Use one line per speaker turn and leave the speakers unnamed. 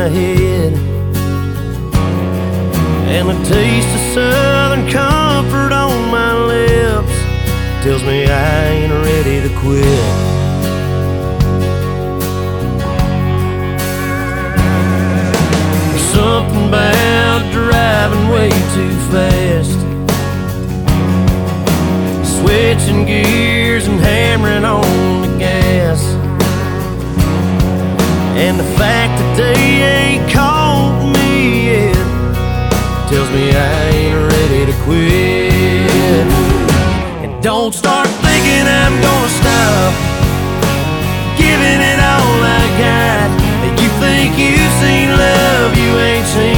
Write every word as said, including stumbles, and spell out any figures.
my head, and the taste of Southern comfort on my lips tells me I ain't ready to quit. There's something about driving way too fast, switching gears and hammering on the gas, and the fact that they ain't caught me yet tells me I ain't ready to quit. And don't start thinking I'm gonna stop giving it all I got. You think you've seen love, you ain't seen